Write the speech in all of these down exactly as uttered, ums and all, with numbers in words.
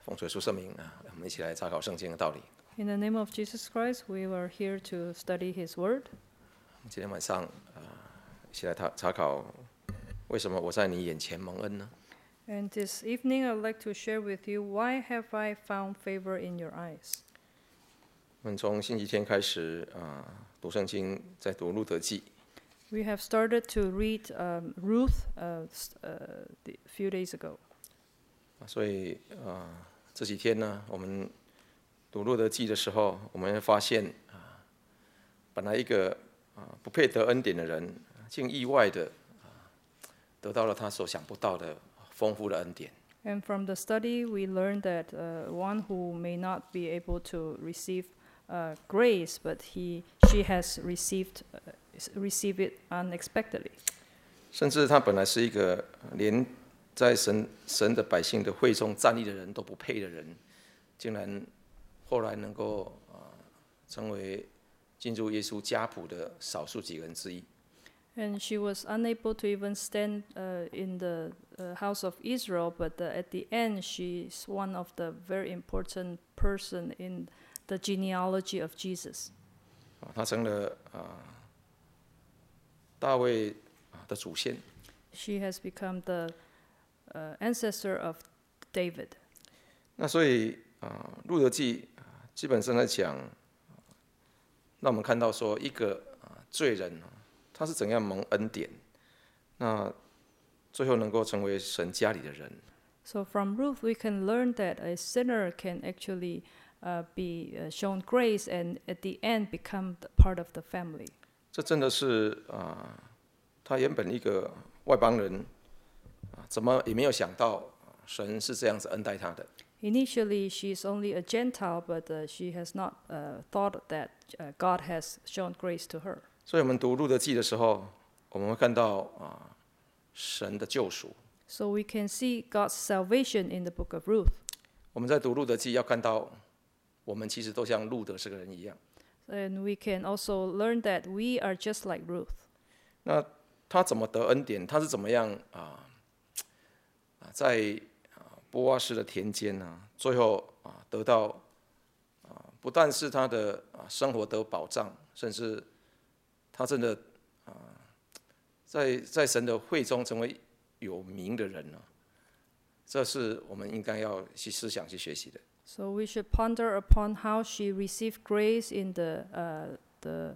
奉主耶稣圣名啊，我们一起来查考圣经的道理。 In the name of Jesus Christ, we are here to study His Word. 今天晚上啊，一起来查查考为什么我在你眼前蒙恩呢？ And this evening, I would like to share with you, why have I found favor in your eyes? 我们从星期天开始啊，读圣经，在读路德记。 We have started to read um, Ruth uh, uh, a few days ago. 所以啊，这几天呢，我们读路德记的时候，我们会发现啊，本来一个啊不配得恩典的人，竟意外的啊得到了他所想不到的丰富的恩典。 And from the study, we learned that uh, one who may not be able to receive uh, grace, but he, she has received, uh, received it unexpectedly. 甚至他本来是一个连在神神的百姓的会中站立的人都不配的人，竟然后来能够啊成为进入耶稣家谱的少数几个人之一。 And she was unable to even stand uh, in the uh, house of Israel, but uh, at the end, she's one of the very important person in the genealogy of Jesus. 啊，他成了啊大卫的祖先。 She has become the uh, ancestor of David. 那所以啊，路德记基本上在讲，让我们看到说一个啊罪人他是怎样蒙恩典，那最后能够成为神家里的人。 So from Ruth, we can learn that a sinner can actually uh, be uh, shown grace and at the end become the part of the family. 这真的是啊，他原本一个外邦人啊，怎么也没有想到神是这样子恩待他的。 Initially, she's only a Gentile, but uh, she has not uh, thought that uh, God has shown grace to her. 所以我们读路德记的时候，我们会看到啊神的救赎。 So we can see God's salvation in the book of Ruth. 我们在读路德记要看到，我们其实都像路德这个人一样。 And we can also learn that we are just like Ruth. 那他怎么得恩典？他是怎么样啊啊在啊波阿斯的田间啊，最后啊得到啊不但是他的啊生活得保障，甚至他真的啊在在神的会中成为有名的人呢？这是我们应该要去思想去学习的。 So we should ponder upon how she received grace in the uh, the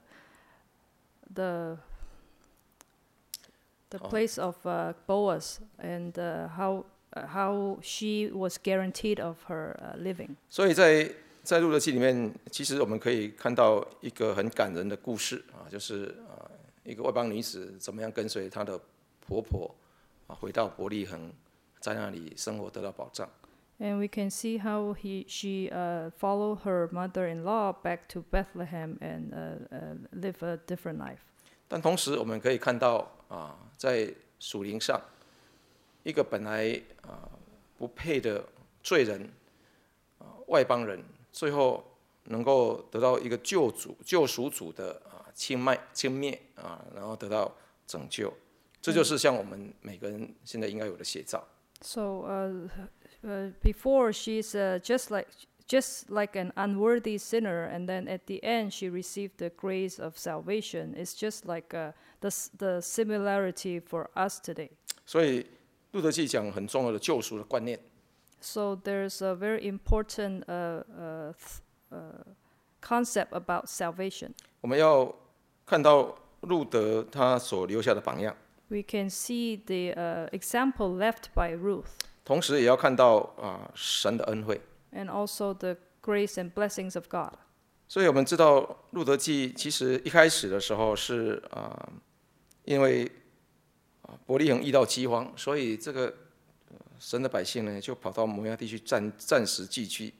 the the Oh. place of uh, Boaz, and uh, how uh, how she was guaranteed of her uh, living. 所以在在路德记里面，其实我们可以看到一个很感人的故事啊，就是啊一个外邦女子怎么样跟随她的婆婆啊回到伯利恒，在那里生活得到保障。 And we can see how he she uh, followed her mother-in-law back to Bethlehem and uh, uh, live a different life. 但同时，我们可以看到啊，在属灵上，一个本来啊不配的罪人啊外邦人，最后能够得到一个救主、救赎主的啊轻慢、轻蔑啊，然后得到拯救，这就是像我们每个人现在应该有的写照。 So uh, uh, before she's uh, just like just like an unworthy sinner, and then at the end she received the grace of salvation. It's just like uh, the the similarity for us today. 所以路德记讲很重要的救赎的观念。 So there's a very important uh, uh, th- uh, concept about salvation. 我们要看到路德他所留下的榜样。 We can see the uh, example left by Ruth, 同时也要看到啊神的恩惠。 and also the grace and blessings of God. 所以我们知道路德记其实一开始的时候是啊，因为啊伯利恒遇到饥荒，所以这个神的百姓呢就跑到摩押地区暂暂时寄居。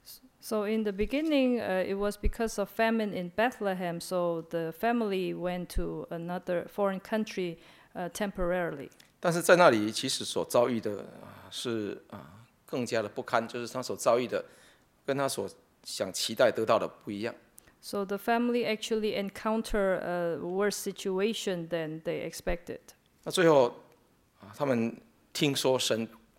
So in the beginning, uh, it was because of famine in Bethlehem, so the family went to another foreign country uh, temporarily. 但是在那里其实所遭遇的啊是啊更加的不堪，就是他所遭遇的跟他所想期待得到的不一样。 So the family actually encountered a worse situation than they expected. 那最后啊他们听说神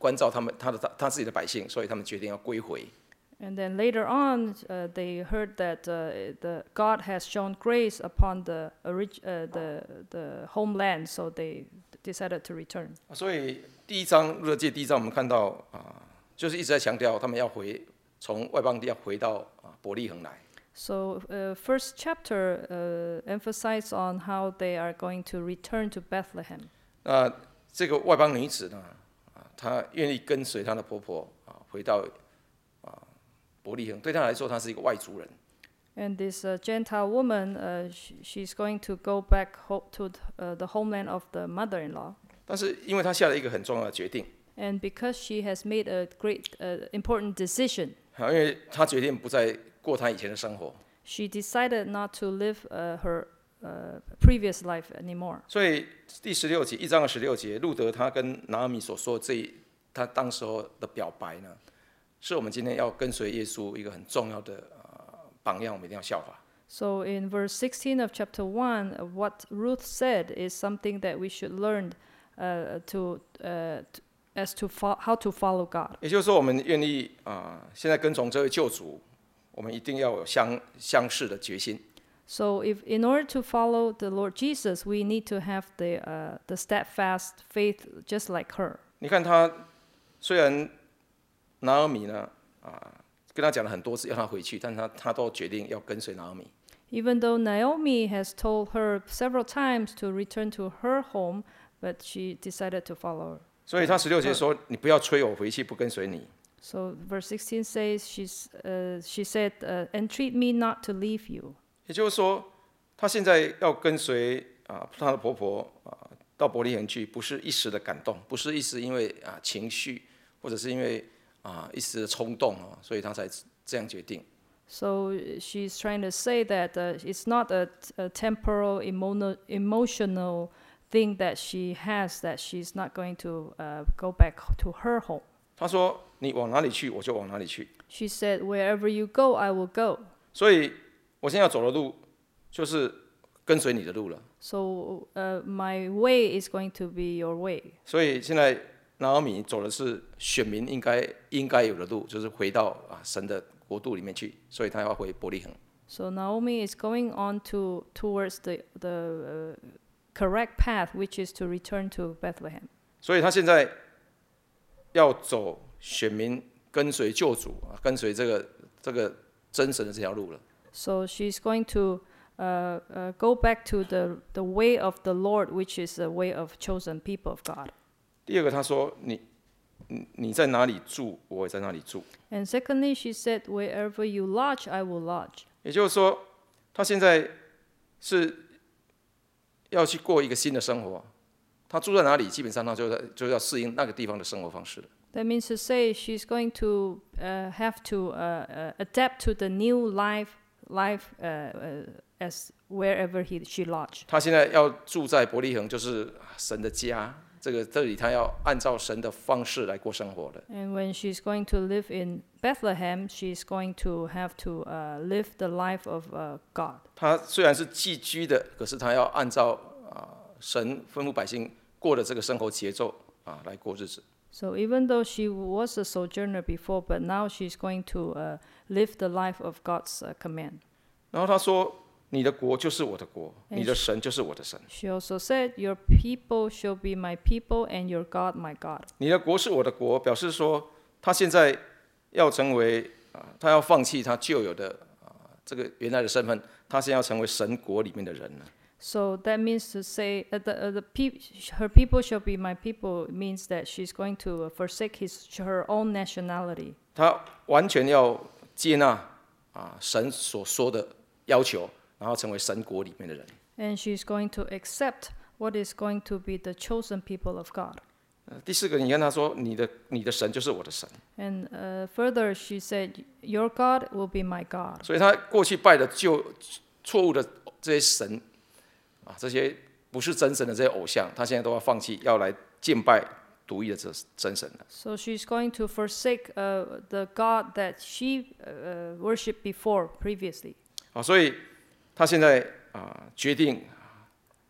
关照他们他的他他自己的百姓，所以他们决定要归回。 And then later on, uh, they heard that uh, the God has shown grace upon the orig- uh, the the homeland, so they decided to return. 所以第一章路得记第一章我们看到啊，就是一直在强调他们要回从外邦地要回到啊伯利恒来。 So uh, first chapter uh, emphasized on how they are going to return to Bethlehem. 那这个外邦女子呢，啊，她愿意跟随她的婆婆啊回到啊伯利恒，对她来说，她是一个外族人。 And this uh, Gentile woman, uh, she, she's going to go back ho- to th- uh, the homeland of the mother-in-law. 但是因为她下了一个很重要的决定， And because she has made a great, uh, important decision, 啊，因为她决定不再过她以前的生活， she decided not to live uh, her uh, previous life anymore. 所以第十六节一章的十六节，路德他跟拿俄米所说这一他当时候的表白呢，是我们今天要跟随耶稣一个很重要的呃榜样，我们一定要效法。 So in verse sixteen of chapter one, uh, what Ruth said is something that we should learn uh, to, uh, t- as to fo- how to follow God. 也就是说，我们愿意啊、呃现在跟从这位救主，我们一定要有相相似的决心。 So if in order to follow the Lord Jesus, we need to have the uh, the steadfast faith just like her. 你看他虽然拿俄米呢啊、跟他讲了很多次要他回去，但他他都决定要跟随拿俄米。 Even though Naomi has told her several times to return to her home, but she decided to follow her. 所以他十六节说：“你不要催我回去，不跟随你。” So verse sixteen says, she's, uh, she said, uh, entreat me not to leave you. 也就是说，她现在要跟随啊她的婆婆啊到伯利恒去，不是一时的感动，不是一时因为啊情绪，或者是因为啊一时的冲动啊，所以她才这样决定。 So she's trying to say that uh, it's not a, a temporal emono- emotional thing that she has, that she's not going to uh, go back to her home. 她说：“你往哪里去，我就往哪里去。” She said, wherever you go, I will go. 所以我现在要走的路，就是跟随你的路了。 So uh, my way is going to be your way. 所以现在拿俄米走的是选民应该应该有的路，就是回到啊神的国度里面去，所以他要回伯利恒。 So Naomi is going on to towards the the uh, correct path, which is to return to Bethlehem. 所以他现在要走选民跟随救主啊，跟随这个这个真神的这条路了。 So she's going to uh, uh, go back to the the way of the Lord, which is the way of chosen people of God. 第二个，他说你你你在哪里住，我也在哪里住。 And secondly, she said, wherever you lodge, I will lodge. 也就是说，他现在是要去过一个新的生活。他住在哪里，基本上他就在就要适应那个地方的生活方式了。 That means to say she's going to uh, have to uh, uh, adapt to the new life, life uh, uh, as wherever he, she lodged. 他现在要住在伯利恒，就是神的家。这个这里他要按照神的方式来过生活的。 And when she's going to live in Bethlehem, she's going to have to uh, live the life of uh, God. 他虽然是寄居的，可是他要按照啊、神吩咐百姓过的这个生活节奏啊来过日子。 So even though she was a sojourner before, but now she's going to uh, live the life of God's uh, command. 然后他说：“你的国就是我的国， And 你的神就是我的神。 She also said, your people shall be my people and your God my God. 你的国是我的国，表示说他现在要成为啊，他要放弃他旧有的啊这个原来的身份，他现在要成为神国里面的人了。 So that means to say, uh, the, uh, the peop- her people shall be my people, means that she's going to uh, forsake his, her own nationality. 他完全要接纳啊神所说的要求，然后成为神国里面的人。 And she's going to accept what is going to be the chosen people of God. 呃第四个，你看他说：“你的你的神就是我的神。” And uh, further, she said, your God will be my God. 所以他过去拜的旧错误的这些神啊，这些不是真神的这些偶像，他现在都要放弃，要来敬拜独一的这真神了。 So she's going to forsake uh, the God that she uh, worshipped before previously. 啊，所以他现在啊决定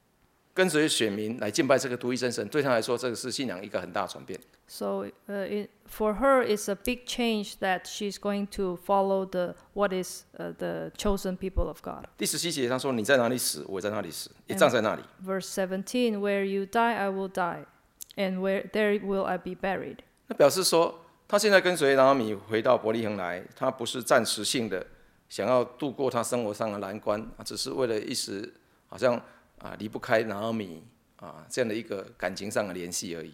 跟随选民来敬拜这个独一真神，对他来说，这个是信仰一个很大的转变。 So uh, it, for her, it's a big change that she's going to follow the what is uh, the chosen people of God. 第十七节他说：“你在哪里死，我也在那里死，也葬在那里。” Verse seventeen, where you die, I will die, and where there will I be buried. 那表示说，他现在跟随拿俄米回到伯利恒来，他不是暂时性的想要度过他生活上的难关，只是为了一时好像啊离不开拿俄米啊这样的一个感情上的联系而已。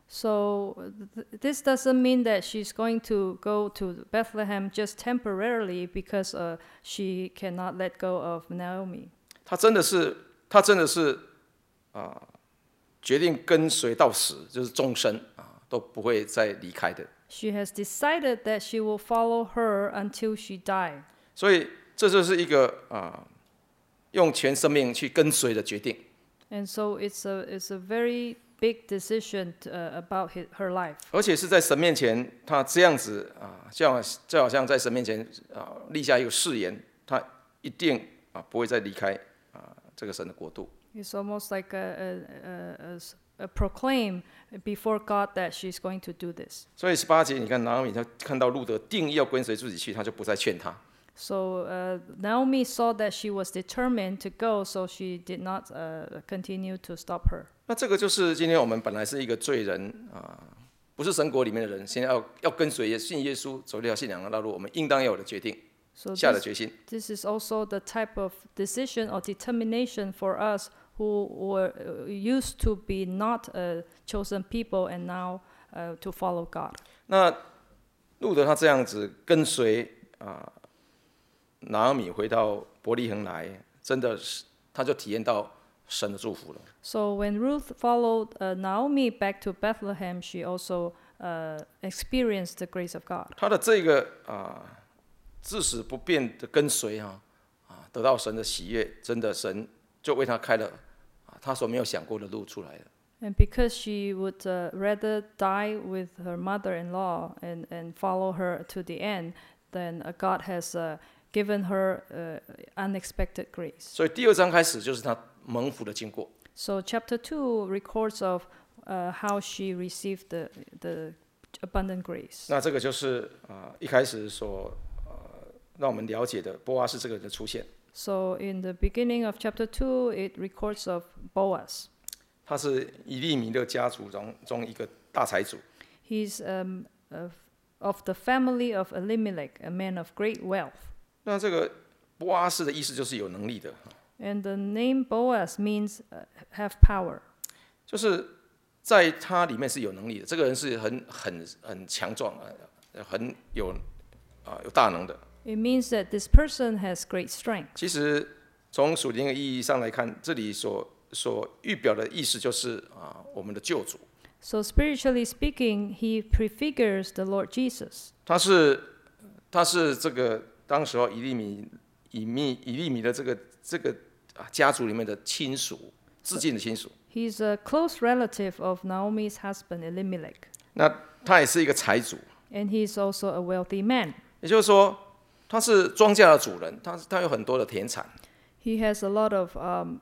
So th- this doesn't mean that she's going to go to Bethlehem just temporarily because uh, she cannot let go of Naomi. 他真的是，他真的是啊决定跟随到死，就是终身啊都不会再离开的。 She has decided that she will follow her until she die. 所以这就是一个啊用全生命去跟随的决定。 And so it's a it's a very big decision to, uh, about his, her life. 而且是在神面前，他这样子啊，就好就好像在神面前啊立下一个誓言，他一定啊不会再离开啊这个神的国度。 It's almost like a, a, a, a, a proclaim before God that she's going to do this. 所以十八节，你看拿俄米他看到路德定义要跟随自己去，他就不再劝他。 So uh, Naomi saw that she was determined to go, so she did not uh, continue to stop her. 那这个就是今天我们本来是一个罪人啊，不是神国里面的人，现在要要跟随信耶稣走这条信仰的道路，我们应当要有的决定， So 下的 this, 决心。 this is also the type of decision or determination for us who were uh, used to be not a chosen people and now uh, to follow God. 那路德他这样子跟随啊拿俄米回到伯利恒来，真的是他就体验到神的祝福了。 So when Ruth followed uh, Naomi back to Bethlehem, she also uh, experienced the grace of God. 他的这个啊至死不变的跟随啊啊，得到神的喜悦，真的神就为他开了啊他所没有想过的路出来了。 And because she would uh, rather die with her mother-in-law and, and follow her to the end, then uh, God has uh, given her uh, unexpected grace. 所以第二章开始就是他蒙福的经过。 So chapter two records of uh, how she received the, the abundant grace. 那这个就是啊一开始所呃让我们了解的波阿斯这个人的出现。 So in the beginning of chapter two, it records of Boaz. 他是以利米勒家族中中一个大财主。 He's um, of, of the family of Elimelech, a man of great wealth. 那这个波阿斯的意思就是有能力的， And the name Boaz means uh, have power. 就是在他里面是有能力的。这个人是很很很强壮啊，很有啊有大能的。 It means that this person has great strength. 其实从属灵的意义上来看，这里所所预表的意思就是啊我们的救主， So spiritually speaking, he prefigures the Lord Jesus. 他是他是这个当时候以利米以密以利米的这个这个啊家族里面的亲属，至近的亲属。 He's a close relative of Naomi's husband Elimelech. 那他也是一个财主， And he's also a wealthy man. 也就是说他是庄稼的主人，他他有很多的田产。 He has a lot of um,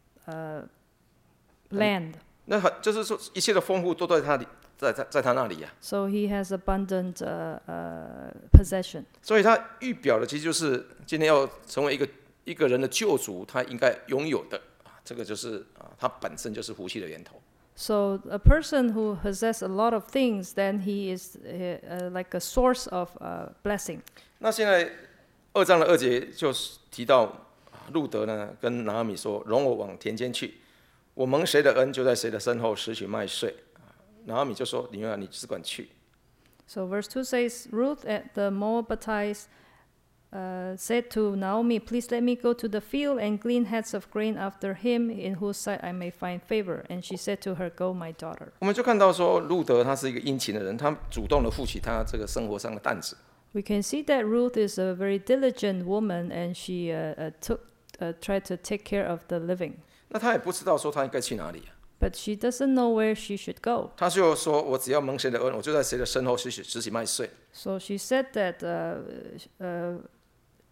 uh, land. 那很就是说一切的丰富都在他里，在在在他那里呀、 So he has abundant uh, uh, possession. 所以他预表的其实就是今天要成为一个一个人的救主，他应该拥有的啊，这个就是啊，他本身就是福气的源头。 So a person who possesses a lot of things, then he is uh, uh, like a source of uh, blessing. 那现在二章的二节就是提到啊路德呢跟拿俄米说：“容我往田间去，我蒙谁的恩，就在谁的身后拾取麦穗。”拿俄米就说：“你啊，你只管去。” So verse two says, Ruth at the Moabitess uh, said to Naomi, "Please let me go to the field and glean heads of grain after him, in whose sight I may find favor." And she said to her, "Go, my daughter." 我们就看到说，路德他是一个殷勤的人，他主动的负起他这个生活上的担子。 We can see that Ruth is a very diligent woman, and she uh, uh, took uh, tried to take care of the living. 那他也不知道说他应该去哪里、啊， But she doesn't know where she should go. 他就说：“我只要蒙谁的恩，我就在谁的身后拾取拾起麦穗。” So she said that uh, uh,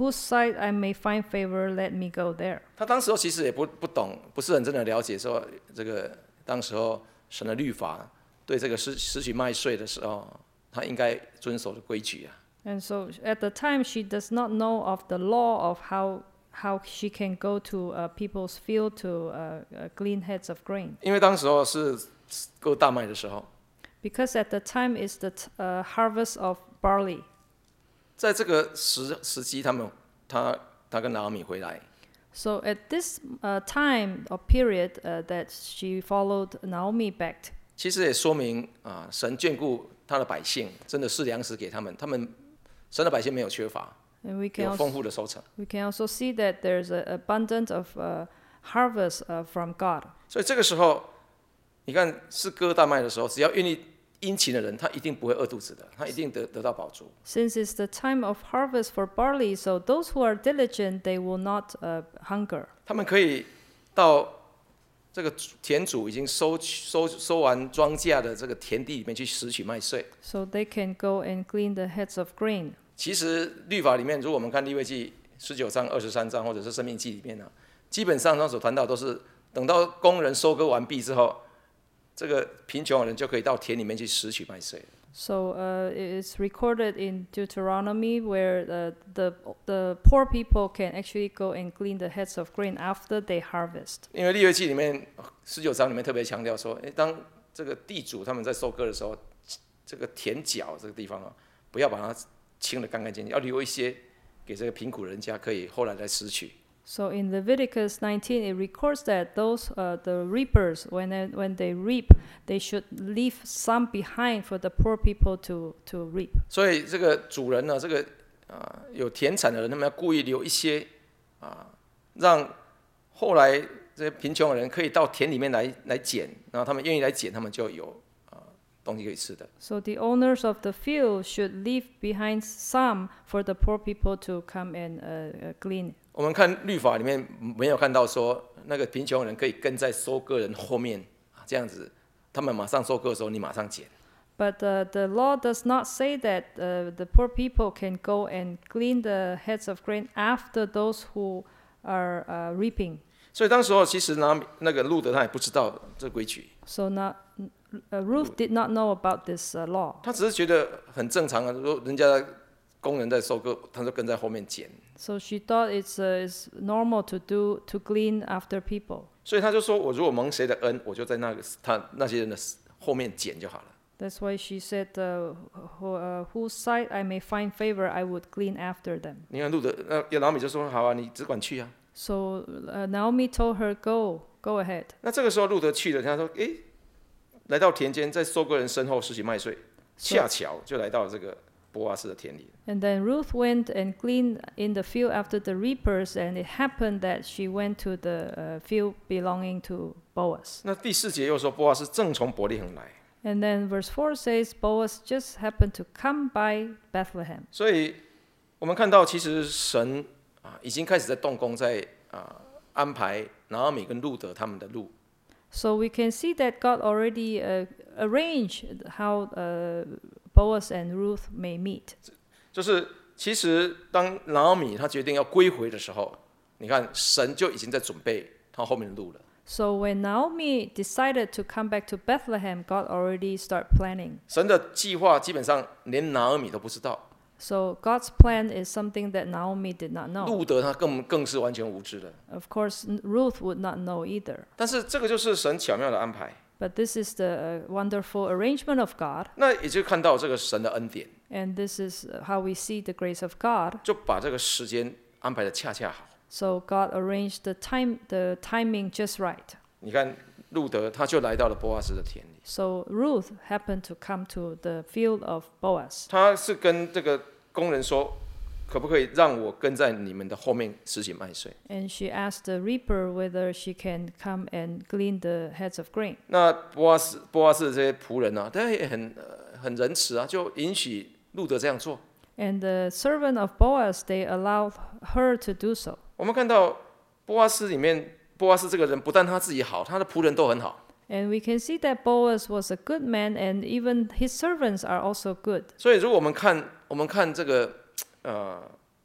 whose sight I may find favor, let me go there. 他当时候其实也不不懂，不是很真的了解说这个当时候神的律法对这个失失去麦穗的时候，他应该遵守的规矩啊。 And so at the time, she does not know of the law of how how she can go to uh, people's field to uh, uh, glean heads of grain. 因为当时候是割大麦的时候， Because at the time is the t- uh, harvest of barley. 在这个时时机，他们他他跟拿俄米回来， So at this uh, time or period uh, that she followed Naomi back, 其实也说明啊，神眷顾他的百姓，真的是粮食给他们，他们神的百姓没有缺乏， and we can 有丰 also, 富的收成。 we can also see that there's an abundance of uh, harvest uh, from God. 所以这个时候，你看是割大麦的时候，只要愿意殷勤的人，他一定不会饿肚子的，他一定得得到饱足。 Since it's the time of harvest for barley, so those who are diligent, they will not uh, hunger. 他们可以到这个田主已经收收收完庄稼的这个田地里面去拾取麦穗。 So they can go and glean the heads of grain. 其实律法里面，如果我们看利未记十九章、二十三章，或者是申命记里面呢、啊，基本上他所谈到都是等到工人收割完毕之后，这个贫穷的人就可以到田里面去拾取麦穗。 So uh, it's recorded in Deuteronomy where uh, the the poor people can actually go and glean the heads of grain after they harvest. 因为利未记里面十九章里面特别强调说，诶，当这个地主他们在收割的时候，这个田角这个地方啊，不要把它清得干干净净，要留一些给这个贫苦人家可以后来来拾取。 So in Leviticus nineteen, it records that those uh, the reapers, when they, when they reap, they should leave some behind for the poor people to to reap. 所以这个主人呢，这个啊、有田产的人，他们要故意留一些啊、让后来这些贫穷的人可以到田里面来来捡，然后他们愿意来捡，他们就有啊、东西可以吃的。 So the owners of the field should leave behind some for the poor people to come and uh, uh, glean. 我们看律法里面没有看到说那个贫穷人可以跟在收割人后面啊，这样子，他们马上收割的时候，你马上捡。 But uh, the law does not say that uh, the poor people can go and glean the heads of grain after those who are uh, reaping. 所以当时候其实拿那个路德他也不知道这个规矩， So not, uh, Ruth did not know about this uh, law. 他只是觉得很正常啊，说人家工人在收割，他就跟在后面捡， So she thought it's, uh, it's normal to do to glean after people. 所以他就说我如果蒙谁的恩，我就在那个他那些人的后面捡就好了。 That's why she said, uh, who, uh, whose sight I may find favor, I would glean after them. 你看路德，那拿米就说好啊，你只管去啊。 So uh, Naomi told her, go, go ahead. 那这个时候路德去了，他说，诶，来到田间，在收割人身后拾起麦穗，恰巧就来到这个波阿斯的田里。 And then Ruth went and gleaned in the field after the reapers, and it happened that she went to the uh, field belonging to Boaz. 那第四节又说，波阿斯正从伯利恒来， And then verse four says, Boaz just happened to come by Bethlehem. 所以我们看到，其实神啊已经开始在动工，在啊安排拿俄米跟路德他们的路。 So we can see that God already uh, arranged how uh, Boaz and Ruth may meet. 就是其实当拿俄米他决定要归回的时候，你看神就已经在准备他后面的路了。 So when Naomi decided to come back to Bethlehem, God already started planning. 神的计划基本上连拿俄米都不知道， So God's plan is something that Naomi did not know. 路德他更更是完全无知的。 Of course, N- Ruth would not know either. 但是这个就是神巧妙的安排， But this is the uh, wonderful arrangement of God, 那也就看到这个神的恩典， and this is uh, how we see the grace of God. 就把这个时间安排的恰恰好。 So God arranged the time, the timing just right. 你看路德他就来到了波阿斯的田里， So Ruth happened to come to the field of Boaz. 他是跟这个工人说，可不可以让我跟在你们的后面拾起麦穗？ And she asked the reaper whether she can come and glean the heads of grain. 那波阿斯波阿斯的这些仆人呢、啊，他也很、呃、很仁慈啊，就允许路德这样做。 And the servant of Boaz, they allowed her to do so. 我们看到波阿斯里面，波阿斯这个人不但他自己好，他的仆人都很好。 And we can see that Boaz was a good man, and even his servants are also good. 所以，如果我们看我们看这个呃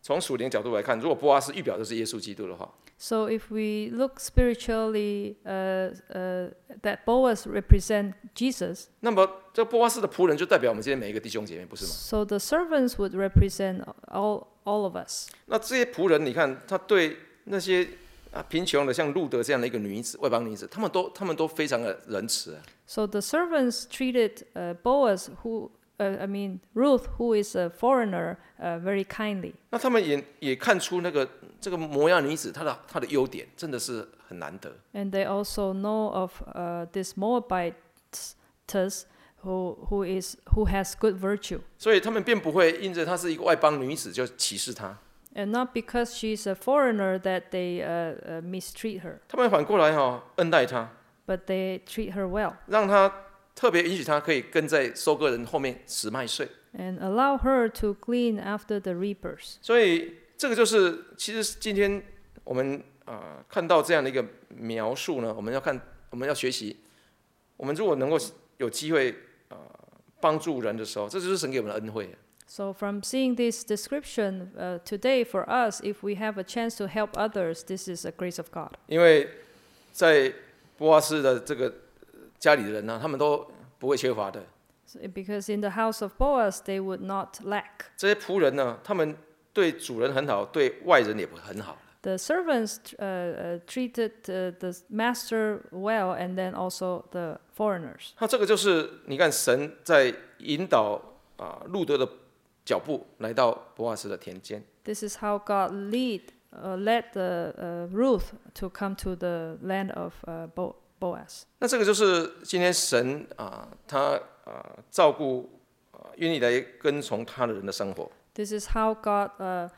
从属灵角度来看，如果波阿斯预表的是耶稣基督的话， So if we look spiritually, uh, uh, that Boaz represent Jesus. 那么这波阿斯的仆人就代表我们今天每一个弟兄姐妹，不是吗？ So the servants would represent all all of us. 那这些仆人，你看他对那些啊贫穷的像路德这样的一个女子，外邦女子，他们都他们都非常的仁慈、啊。 So the servants treated uh, Boaz, who uh, I mean Ruth, who is a foreigner, uh, very kindly. 那他们也也看出那个这个摩押女子她的她的优点，真的是很难得。 And they also know of uh, this Moabitess who who is who has good virtue. 所以他们便不会因着她是一个外邦女子就歧视她。 And not because she's a foreigner that they uh, uh, mistreat her, 他们反过来哈、哦、恩待她， but they treat her well 让她特别允许她可以跟在收割人后面拾麦穗。 and allow her to glean after the reapers. 所以这个就是其实今天我们啊、呃、看到这样的一个描述呢，我们要看我们要学习，我们如果能够有机会啊、呃、帮助人的时候，这就是神给我们的恩惠。 So from seeing this description uh, today for us, if we have a chance to help others, this is a grace of God. 因为在波阿斯的这个家里的人呢，他们都不会缺乏的。 So, because in the house of Boaz, they would not lack. 这些仆人呢，他们对主人很好，对外人也很好。 The servants uh, uh, treated uh, the master well, and then also the foreigners. 那这个就是你看神在引导啊、路德的脚步来到波阿斯的田间。 This is how God lead uh, led the uh, Ruth to come to the land of uh, Bo- Boaz. 那这个就是今天神啊、他啊、照顾啊、愿意来跟从他的人的生活。 This is how God uh,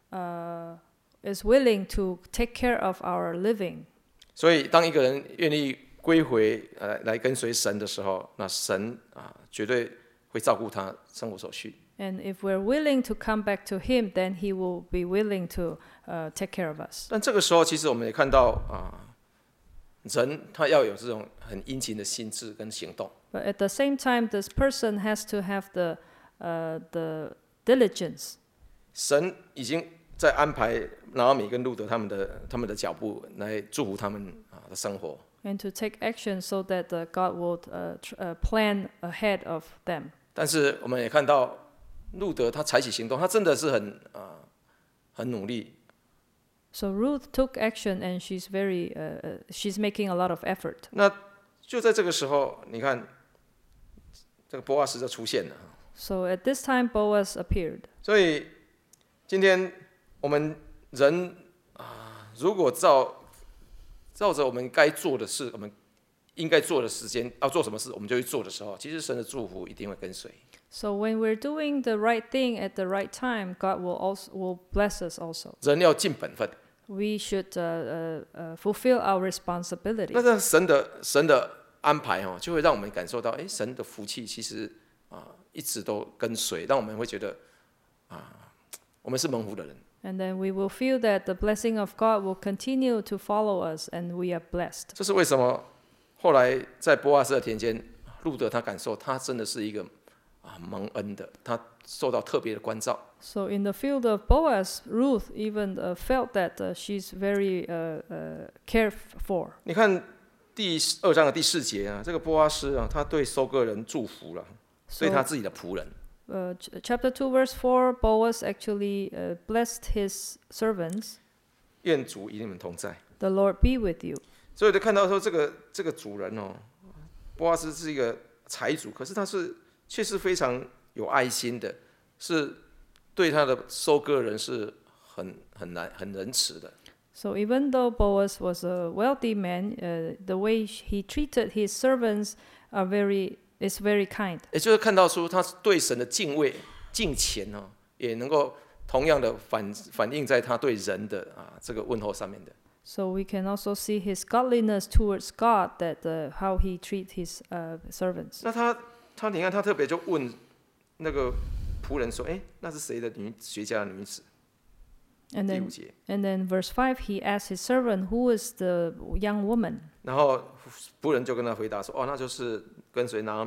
uh, is willing to take care of our living. 所以当一个人愿意归回呃来跟随神的时候，那神啊、绝对会照顾他生活所需。 And if we're willing to come back to Him, then He will be willing to uh, take care of us. 但这个时候，其实我们也看到啊、人他要有这种很殷勤的心智跟行动。 But at the same time, this person has to have the uh, the diligence. 神已经在安排拿俄米跟路德他们的他们的脚步，来祝福他们啊的生活。 And to take action so that uh, God will uh, tr- uh, plan ahead of them. 但是我们也看到路德他采取行动，他真的是很啊、很努力。 So Ruth took action, and she's very uh, uh, she's making a lot of effort. 那就在这个时候，你看这个波阿斯就出现了。 So at this time, Boaz appeared. 所以今天我们人啊、如果照照着我们该做的事，我们应该做的时间要做什么事，我们就去做的时候，其实神的祝福一定会跟随。 So when we're doing the right thing at the right time, God will also will bless us also. 人要尽本分， We should uh, uh, uh, fulfill our responsibility. 那这神的神的安排哦，就会让我们感受到，哎，神的福气其实啊、一直都跟随，让我们会觉得啊、我们是蒙福的人。 And then we will feel that the blessing of God will continue to follow us, and we are blessed. 这是为什么？后来在波阿斯的田间，路德他感受他真的是一个啊蒙恩的，他受到特别的关照。 So in the field of Boaz, Ruth even uh, felt that uh, she's very uh, uh, cared for. 你看第二章的第四节啊，这个波阿斯啊，他对收割人祝福了，对他 So 自己的仆人。 uh, ch- chapter two, verse four, Boaz actually uh, blessed his servants. 愿主与你们同在。 The Lord be with you. 所以就看到说，这个这个主人哦，波阿斯是一个财主，可是他是却是非常有爱心的，是对他的收割人是很很难很仁慈的。 So even though Boaz was a wealthy man, uh, the way he treated his servants are very is very kind. 也就是看到出他对神的敬畏、敬虔哦，也能够同样的反反映在他对人的啊这个问候上面的。 So we can also see his godliness towards God, that uh, how he treats his uh, servants. 那他他你看他特别就问那个仆人说：“哎，那是谁的女学家的女子？” And 第五 then, 节， and then verse five, he asked his servant, "Who is the young woman?" 然后仆人就跟他回答说：“哦，那就是跟随拿俄米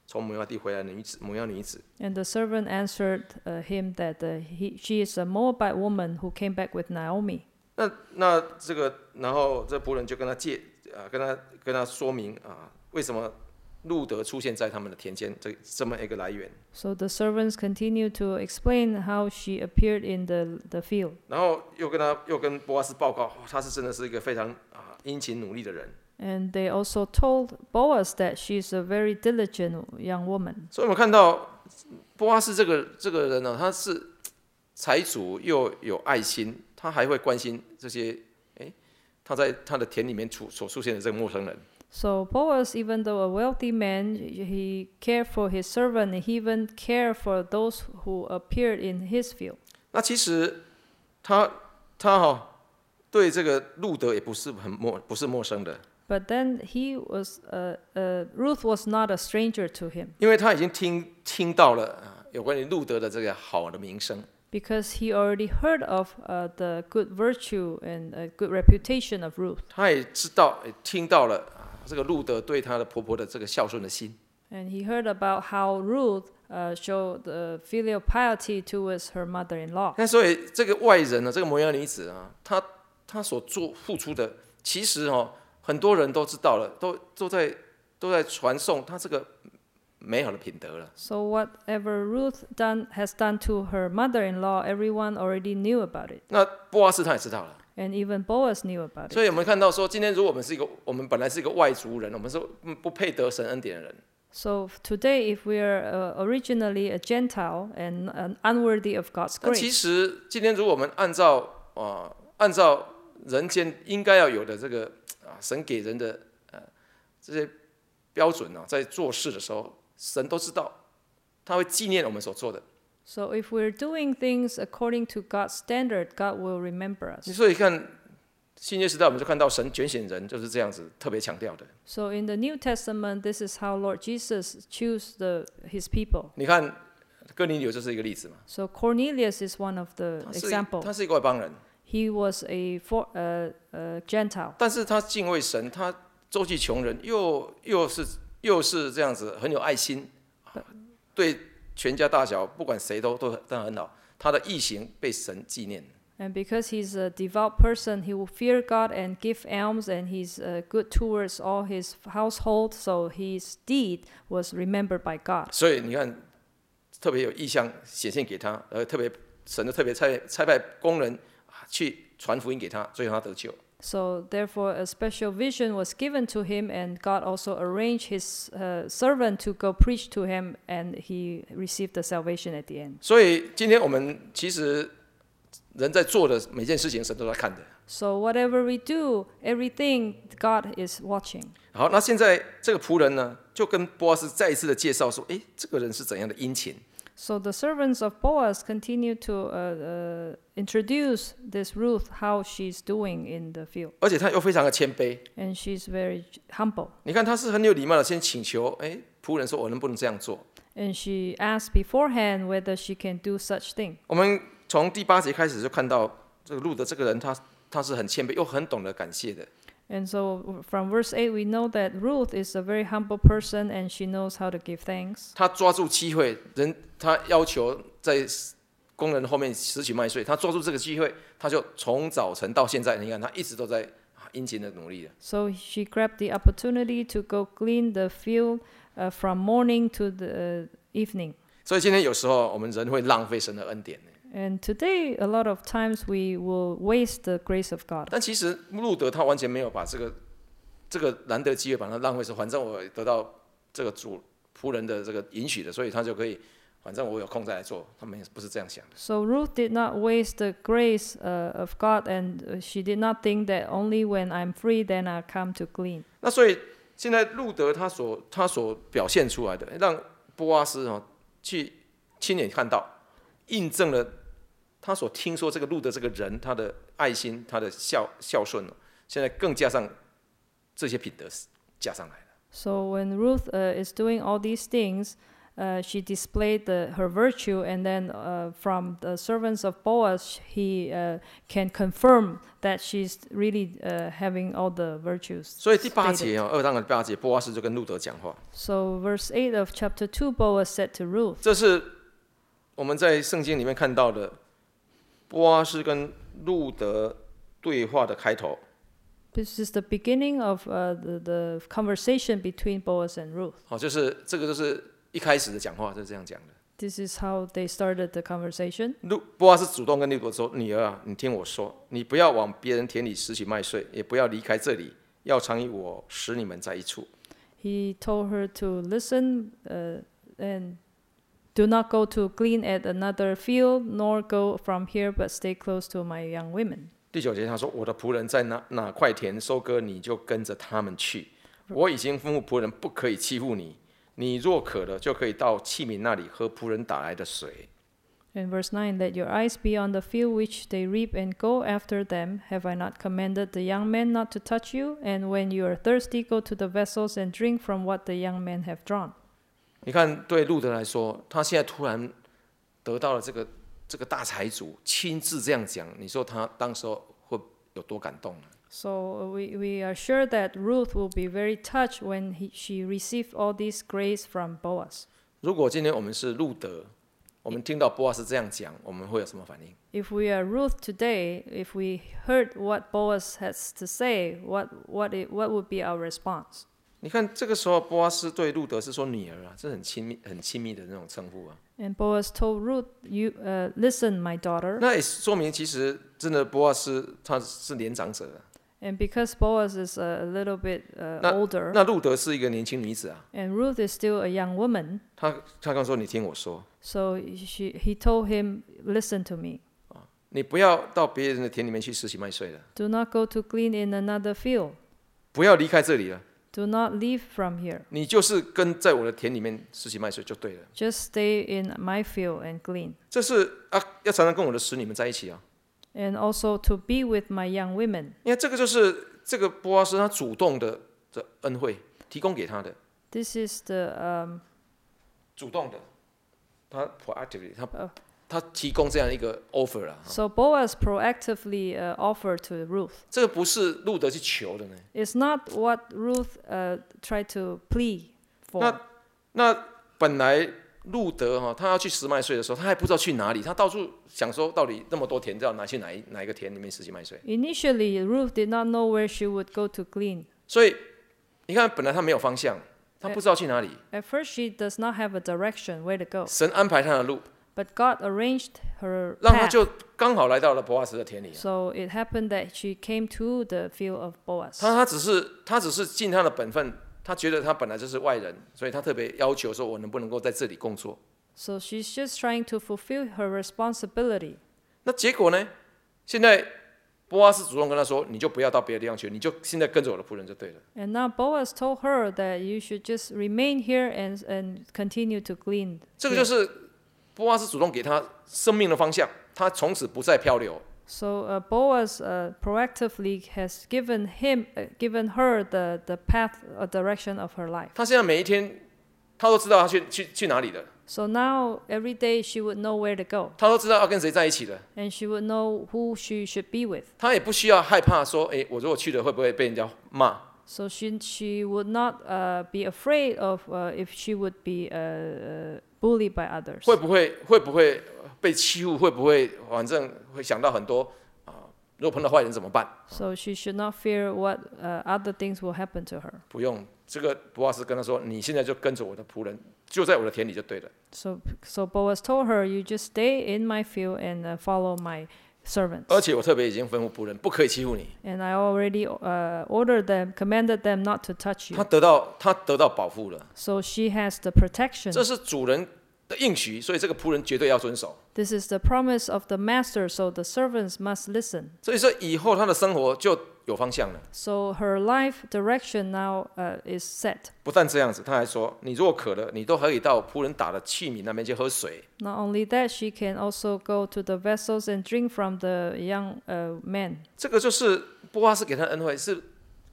从摩押地回来的女子，摩押女子。 And the servant answered uh, him that uh, he, she is a Moabite woman who came back with Naomi. 那那这个，然后这仆人就跟他借啊，跟他跟他说明啊，为什么路德出现在他们的田间，这这么一个来源。 So the servants continued to explain how she appeared in the, the field. 然后又跟他又跟波阿斯报告，哦、他是真的是一个非常啊殷勤努力的人。 And they also told Boaz that she's a very diligent young woman. 所以我们看到波阿斯这个这个人呢，他是财主又有爱心，他还会关心这些，哎，他在他的田里面出所出现的这个陌生人。 So Boaz, even though a wealthy man, he cared for his servant, and he even cared for those who appeared in his field. 那其实他他哈、哦、对这个路德也不是很陌不是陌生的， But then he was, uh, uh, Ruth was not a stranger to him, 因为他已经听听到了啊有关于路德的这个好的名声。 because he already heard of uh, the good virtue and a good reputation of Ruth. 他也知道也听到了啊这个路德对他的婆婆的这个孝顺的心。 And he heard about how Ruth uh, showed the filial piety towards her mother-in-law. 那所以这个外人呢，这个摩押女子啊，她她所做付出的，其实哦，很多人都知道了，都都在都在传颂她这个美好的品德了。 So whatever Ruth done has done to her mother-in-law, everyone already knew about it. 那波阿斯他也知道了。 And even Boaz knew about it. 所以我们看到说，今天如果我们是一个，我们本来是一个外族人，我们是不配得神恩典的人。 So today, if we are uh, originally a Gentile and uh, unworthy of God's 那其 grace, 实今天如果我们按照啊、按照人间应该要有的这个啊神给人的呃这些标准啊，在做事的时候，神都知道，他会纪念我们所做的。 so if we're doing things according to God's standard, God will remember us. 所以看新约时代，我们就看到神拣选人就是这样子特别强调的。 So in the New Testament, this is how Lord Jesus chose the, his people. 你看哥尼流就是一个例子嘛， So Cornelius is one of the 他是 example. 他是一个外邦人， He was a, for, uh, uh, Gentile, 但是他敬畏神，他周济穷人，又又是又是这样子很有爱心，对全家大小不管谁都都都很好，他的义行被神纪念。 and because he's a devout person, he will fear God and give alms, and he's uh, good towards all his household. So his deed was remembered by God. 所以你看，特别有意向显现给他，呃，特别神就特别差差派工人啊去传福音给他，最后他得救。 So therefore, a special vision was given to him, and God also arranged his uh, servant to go preach to him, and he received the salvation at the end. 所以今天我们其实人在做的每件事情，神都在看的。 So whatever we do, everything God is watching. 好，那现在这个仆人呢，就跟波阿斯再一次的介绍说：“诶，这个人是怎样的殷勤？ So the servants of Boaz continue to uh, uh, introduce this Ruth, how she's doing in the field. 而且他又非常的谦卑。 And she's very humble. 你看他是很有礼貌的，先请求，诶，仆人说：我能不能这样做？ And she asked beforehand whether she can do such thing. 我们从第八节开始就看到这个路德这个人他，他是很谦卑又很懂得感谢的。 And so from verse eight, we know that Ruth is a very humble person, and she knows how to give thanks. 他抓住机会，人他要求在工人后面拾取麦穗，他抓住这个机会，他就从早晨到现在，你看他一直都在殷勤的努力的。 So she grabbed the opportunity to go clean the field uh, from morning to the uh, evening. 所以今天有时候我们人会浪费神的恩典。 And today, a lot of times we will waste the grace of God. 但其实路德他完全没有把这个这个难得的机会把它浪费，说反正我得到这个主仆人的这个允许的，所以他就可以，反正我有空再来做。他们不是这样想的。 So Ruth did not waste the grace uh, of God, and uh, she did not think that only when I'm free then I come to clean. 那所以现在路德他所他所表现出来的，让波阿斯哦去亲眼看到，印证了他所听说这个路德这个人他的爱心、他的孝孝顺，现在更加上这些品德加上来了。 So when Ruth uh, is doing all these things, uh, she displayed the, her virtue, and then uh, from the servants of Boaz, he uh, can confirm that she's really uh, having all the virtues. 所以第八节哦，二章的第八节，波阿斯就跟路德讲话。 So verse eight of chapter two, Boaz said to Ruth. 这是我们在圣经里面看到的波阿斯跟路德对话的开头。 This is the beginning of uh, the, the conversation between Boaz and Ruth. 好，就是这个就是一开始的讲话，就是这样讲的。 This is how they started the conversation. 路波阿斯主动跟路德说：“女儿啊，你听我说，你不要往别人田里拾取麦穗，也不要离开这里，要常与我使你们在一处。” He told her to listen uh, and do not go to glean at another field, nor go from here, but stay close to my young women. 第九节他说：“我的仆人在哪哪块田收割，你就跟着他们去。我已经吩咐仆人不可以欺负你。你若渴了，就可以到器皿那里喝仆人打来的水。” In verse nine, let your eyes be on the field which they reap and go after them. Have I not commanded the young men not to touch you? And when you are thirsty, go to the vessels and drink from what the young men have drawn. 你看，对路德来说，他现在突然得到了这个这个大财主亲自这样讲，你说他当时候会有多感动呢？ So we, we are sure that Ruth will be very touched when he, she received all this grace from Boaz. 如果今天我们是路德，我们听到波阿斯这样讲，我们会有什么反应？ If we are Ruth today, if we heard what Boaz has to say, what what it, what would be our response? 你看这个时候波阿斯对路德是说女儿啊，这很亲密很亲密的那种称呼啊。 And Boaz told Ruth, "You uh, listen, my daughter." 那也说明其实真的波阿斯他是年长者啊。 And because Boaz is a little bit uh, 那 older, 那路德是一个年轻女子啊， and Ruth is still a young woman, 他他刚说你听我说， so she, he told him, "Listen to me. 你不要到别人的田里面去拾取麦穗了， Do not go to glean in another field. 不要离开这里了， Do not leave from here. 你就是跟在我的田里面拾取麦穗就对了。 Just stay in my field and glean." 这是啊，要常常跟我的使女们在一起啊。 And also to be with my young women. 因为这个就是这个波阿斯他主动的的恩惠提供给他的， This is the um, 主动的，他 proactively 他、 呃他提供这样一个 offer 啊， so Boaz proactively uh, offered to Ruth. 这个不是路德去求的呢。 It's not what Ruth uh, tried to plead for. 那那本来路德哈、哦，他要去拾麦穗的时候，他还不知道去哪里，他到处想说，到底那么多田，要拿去哪一哪一个田里面拾取麦穗。 Initially, Ruth did not know where she would go to glean. 所以你看，本来他没有方向，他不知道去哪里。 At first, she does not have a direction where to go. 神安排他的路， But God arranged her 让他 path. 就刚好来到了波阿斯的田里。 So it happened that she came to the field of Boaz. 他他只是他只是尽他的本分，他觉得他本来就是外人，所以他特别要求说，我能不能够在这里工作？ So she's just trying to fulfill her responsibility. 那结果呢？现在波阿斯主动跟他说，你就不要到别的地方去，你就现在跟着我的仆人就对了。 And now Boaz told her that you should just remain here and and continue to glean. 这个就是波阿斯主动给他生命的方向，他从此不再漂流。 So uh, Boaz uh, proactively has given him, uh, given her the the path, or direction of her life. 他现在每一天，他都知道他去去去哪里的， So now every day she would know where to go, 他都知道要跟谁在一起的， and she would know who she should be with. 他也不需要害怕说，哎，我如果去了会不会被人家骂？ So she she would not uh, be afraid of uh, if she would be uh, uh, bullied by others. 会不会会不会被欺负？会不会反正会想到很多啊？如果碰到坏人怎么办？ So she should not fear what uh, other things will happen to her. 不用，这个波阿斯跟他说，你现在就跟着我的仆人，就在我的田里就对了。 So so Boaz told her, "You just stay in my field and uh, follow my servants." 而且我特别已经吩咐仆人，不可以欺负你。 And I already uh, ordered them, commanded them not to touch 他 you. 得到他得到保护了， So she has the protection. 这是主人的应许，所以这个仆人绝对要遵守。 This is the promise of the master, so the servants must listen. 所以说以后他的生活就有方向了。 So her life direction now uh, is set. 不但这样子，他还说，你如果渴了，你都可以到仆人打的器皿那边去喝水。 Not only that, she can also go to the vessels and drink from the young uh, men. 这个就是波阿斯给他的恩惠，是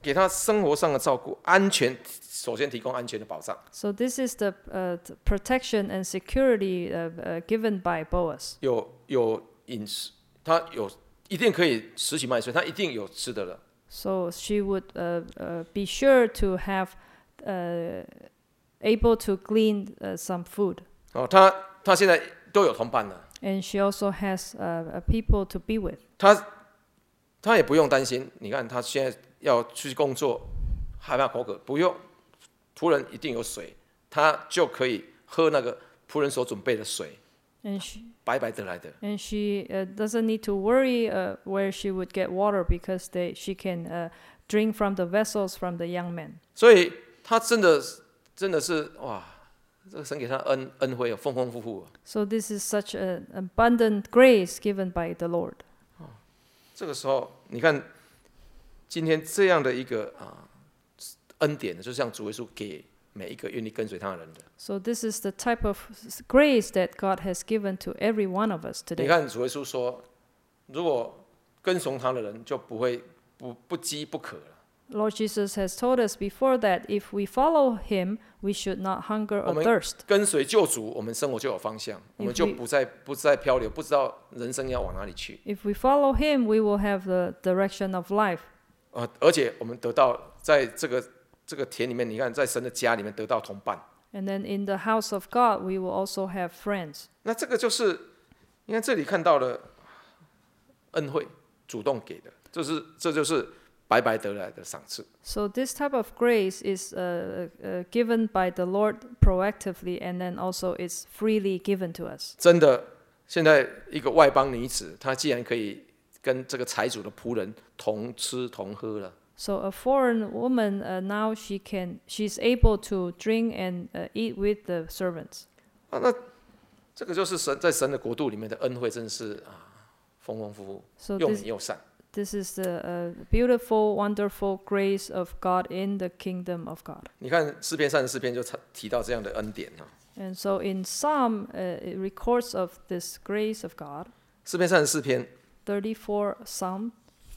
给他生活上的照顾，安全，首先提供安全的保障。 So this is the, uh, the protection and security uh, uh, given by Boaz. 有有饮食，他有一定可以拾起麦穗，他一定有吃的了。 So she would uh, uh, be sure to have uh, able to glean uh, some food. 哦，他他现在都有同伴了。 And she also has uh, people to be with. 他他也不用担心，你看他现在要去工作，害怕口渴，不用，仆人一定有水，他就可以喝那个仆人所准备的水， And she 白白得来的。 and she uh, doesn't need to worry uh, where she would get water because they she can uh, drink from the vessels from the young men. 所以他真的真的是哇，这个神给他恩恩惠丰丰富富。 So this is such an abundant grace given by the Lord. 这个时候，你看今天这样的一个啊恩典，就像主耶稣给每一个愿意跟随他的人的。 So this is the type of grace that God has given to every one of us 你 today. 看主耶稣说，如果跟从他的人就不会不不饥不渴了。 Lord Jesus has told us before that if we follow Him, we should not hunger 我 or 们 thirst. 跟随救主，我们生活就有方向，我们就不再不再漂流，不知道人生要往哪里去。 If we follow Him, we will have the direction of life. 呃，而且我们得到在这个这个田里面，你看在神的家里面得到同伴。 And then in the house of God, we will also have friends. 那这个就是你看这里看到了恩惠，主动给的，就是这就是白白得来的赏赐。 So this type of grace is uh, uh, given by the Lord proactively, and then also is freely given to us. 真的，现在一个外邦女子，她既然可以跟这个财主的仆人同吃同喝了， So a foreign woman uh, now she can she's able to drink and uh, eat with the servants. 啊，那这个就是神在神的国度里面的恩惠，真是啊丰丰富富， So 又 this 美又善。 this is the uh, beautiful, wonderful grace of God in the kingdom of God. 你看诗篇三十四篇就提到这样的恩典啊。 And so in Psalm uh, it records of this grace of God. 诗篇三十四篇， thirty-four Psalm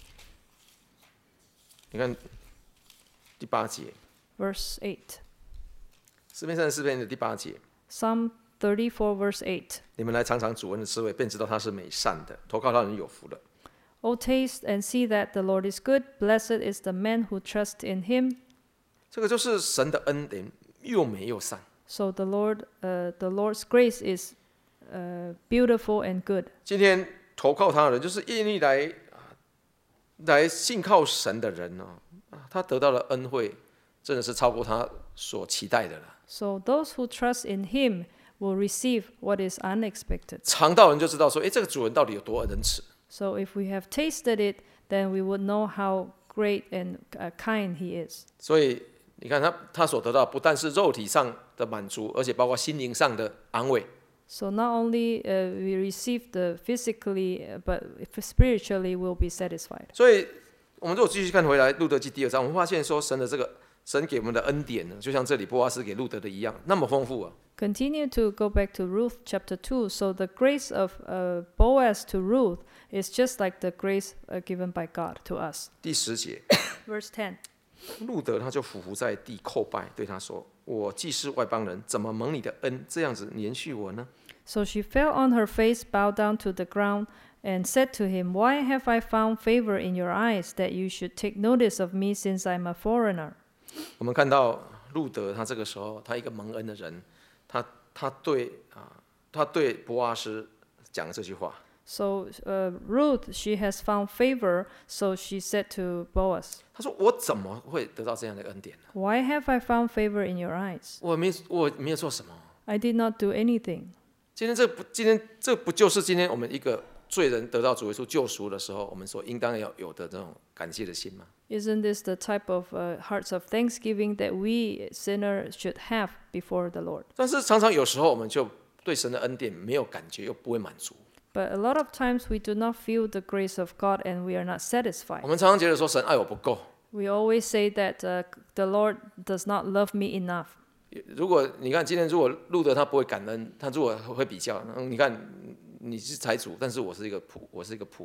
你看第八节， verse eight. 诗篇三十四篇的第八节， Psalm thirty-four verse eight. 你们来尝尝主恩的滋味，便知道他是美善的，投靠他的人有福的。 O taste and see that the Lord is good. Blessed is the man who trusts in him. 这个就是神的恩典，又美又善。 So the Lord, uh, the Lord's grace is uh, beautiful and good. 今天投靠他的人，就是愿意来啊来信靠神的人哦，啊，他得到的恩惠真的是超过他所期待的了。 So those who trust in him will receive what is unexpected. 尝到人就知道说，哎，这个主人到底有多仁慈。 So if we have tasted it, then we would know how great and uh, kind he is. 所以你看他他所得到不但是肉体上的满足，而且包括心灵上的安慰。 So not only uh, we receive the physically, uh, but spiritually we'll be satisfied. 所以我们如果继续看回来路德记第二章，我们发现说神的这个神给我们的恩典呢，就像这里波阿斯给路德的一样，那么丰富啊。 Continue to go back to Ruth chapter two. So the grace of uh, Boaz to Ruth is just like the grace uh, given by God to us. 第十节， Verse ten. 路德他就俯伏在地叩拜，对他说：“我既是外邦人，怎么蒙你的恩这样子连续我呢？” So she fell on her face, bowed down to the ground, and said to him, Why have I found favor in your eyes, that you should take notice of me, since I'm a foreigner? 我们看到路德他这个时候，他一个蒙恩的人，他他对啊，他对波阿斯讲了这句话。 So uh, Ruth, she has found favor, so she said to Boaz, 他说：“我怎么会得到这样的恩典呢？ Why have I found favor in your eyes? 我没我没有做什么。 I did not do anything. 今天这不今天这不就是今天我们一个罪人得到主耶稣救赎的时候，我们所应当要有的这种感谢的心吗？ Isn't this the type of uh, hearts of thanksgiving that we sinners should have before the Lord? 但是常常有时候我们就对神的恩典没有感觉，又不会满足。 But a lot of times we do not feel the grace of God and we are not satisfied. 我们常常觉得说神爱我不够。 We always say that uh, the Lord does not love me enough. 如果你看今天如果路德他不会感恩，他如果会比较，嗯你看你是财主，但是我是一个仆，我是一个仆人。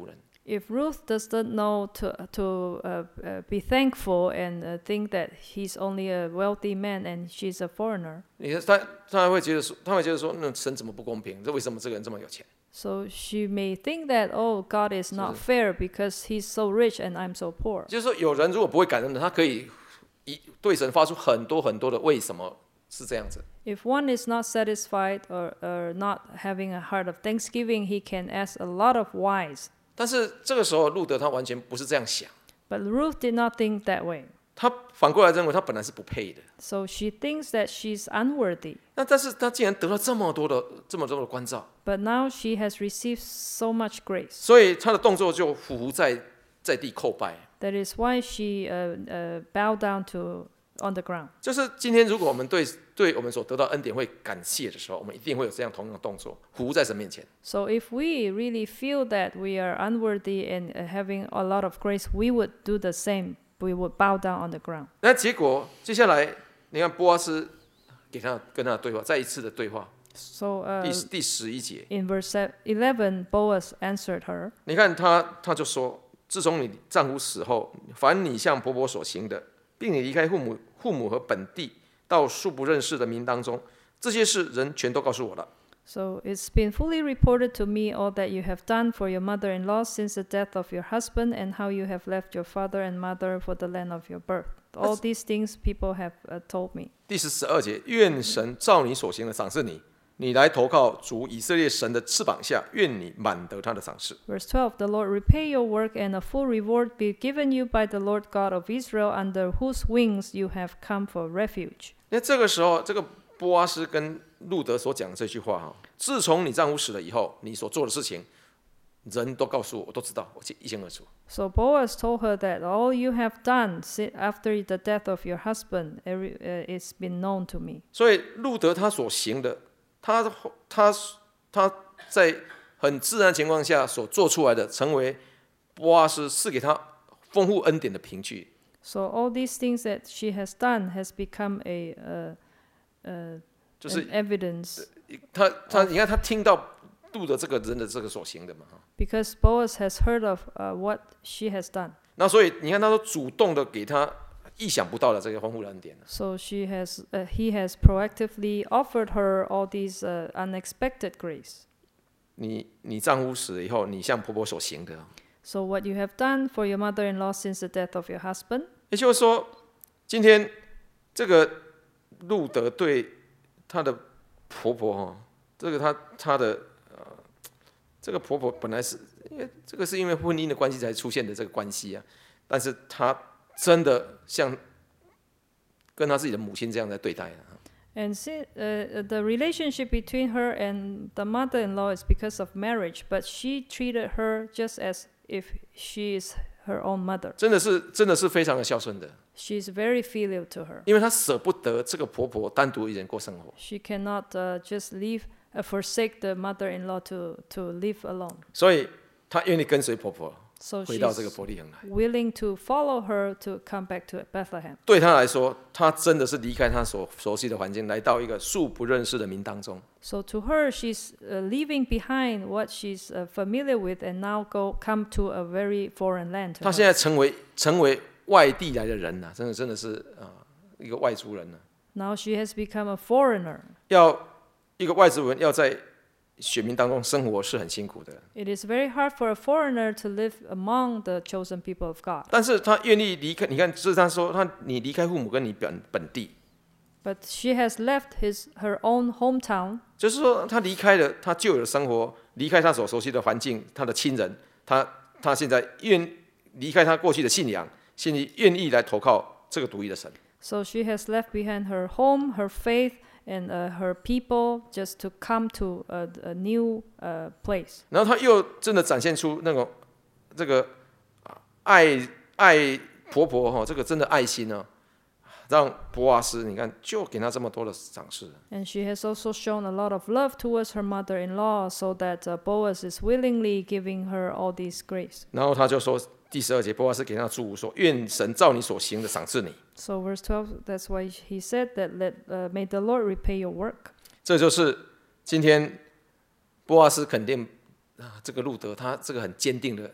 If Ruth does not know to to uh, uh, be thankful and uh, think that he's only a wealthy man and she's a foreigner, 你看他他会觉得说，他会觉得说，那神怎么不公平？这为什么这个人这么有钱？ so she may think that, oh, God is not fair because he's so rich and I'm so poor. 就是说，有人如果不会感恩的，他可以一对神发出很多很多的为什么是这样子。 If one is not satisfied or, or not having a heart of thanksgiving, he can ask a lot of whys. 但是这个时候，路德他完全不是这样想， But Ruth did not think that way. 他反过来认为他本来是不配的。 So she thinks that she's unworthy. 那但是他竟然得到这么多的这么多的关照， But now she has received so much grace. 所以他的动作就匍匐在在地叩拜。 That is why she uh, uh, bowed down to on the ground. 就是今天，如果我们对对我们所得到恩典会感谢的时候，我们一定会有这样同样的动作，匍在神面前。 So if we really feel that we are unworthy and uh, having a lot of grace, we would do the same. We would bow down on the ground. 那结果接下来，你看波阿斯给他跟他的对话，再一次的对话， So uh, 第第十一节， in verse eleven, Boaz answered her. 你看他他就说：自从你丈夫死后，凡你向婆婆所行的，并你离开父母父母和本地，到素不认识的民当中，这些事人全都告诉我了。 So it's been fully reported to me all that you have done for your mother-in-law since the death of your husband, and how you have left your father and mother for the land of your birth. All these things people have uh, told me. 第十十二节，愿神照你所行的赏赐你，你来投靠主以色列神的翅膀下，愿你满得他的赏赐。 Verse twelve, the Lord repay your work, and a full reward be given you by the Lord God of Israel, under whose wings you have come for refuge. 那这个时候，这个波阿斯跟路德所讲的这句话哈，自从你丈夫死了以后，你所做的事情，人都告诉我，我都知道，我一清二楚。 So Boaz told her that all you have done after the death of your husband, every, uh, it's been known to me. 所以路德他所行的，他他他在很自然情况下所做出来的，成为波阿斯赐给他丰富恩典的凭据。 So all these things that she has done has become a uh, uh, 就是 an evidence 他他你看他听到路德这个人的这个所行的嘛， because Boaz has heard of uh, what she has done. 那所以你看他都主动的给他意想不到的这个丰富的恩典。 So she has, uh, he has proactively offered her all these uh, unexpected grace. 你你丈夫死了以后，你向婆婆所行的， So what you have done for your mother-in-law since the death of your husband. 也就是说，今天这个路德对她的婆婆哈，这个她她的呃，这个婆婆本来是因为这个是因为婚姻的关系才出现的这个关系啊，但是她真的像跟她自己的母亲这样在对待的。 And see, uh, the relationship between her and the mother-in-law is because of marriage, but she treated her just as if she is her own mother. 真的是真的是非常的孝顺的， She's very filial to her. 因为她舍不得这个婆婆单独一人过生活， She cannot uh, just leave, uh, forsake the mother-in-law to, to live alone. 所以她愿意跟随婆婆 So 回到这个 she's 伯利恒来。 willing to follow her to come back to Bethlehem. 对她来说，她真的是离开她所熟悉的环境，来到一个素不认识的民当中。 So to her, she's uh, leaving behind what she's uh, familiar with and now go come to a very foreign land. To 她 her. 现在成为成为外地来的人呐、真的真的是啊、一个外族人呐、 Now she has become a foreigner. 要一个外族人要在选民当中生活是很辛苦的， It is very hard for a foreigner to live among the chosen people of God. 但是她愿意离开。你看，这是她说，她你离开父母跟你本本地， But she has left his her own hometown. 就是说她离开了她旧有的生活，离开她所熟悉的环境，她的亲人，她她现在愿离开她过去的信仰，现在愿意来投靠这个独一的神。 So she has left behind her home, her faith, and uh, her people just to come to a, a new uh, place. 然后她又真的展现出那种这个啊爱爱婆婆哈、这个真的爱心呢、让波阿斯你看就给她这么多的赏赐。 And she has also shown a lot of love towards her mother-in-law, so that uh, Boaz is willingly giving her all these grace. 然后他就说第十二节，波阿斯给他祝福说：愿神照你所行的赏赐你。 So verse twelve, that's why he said that let uh, may the Lord repay your work. 这就是今天波阿斯肯定啊，这个路德他这个很坚定的啊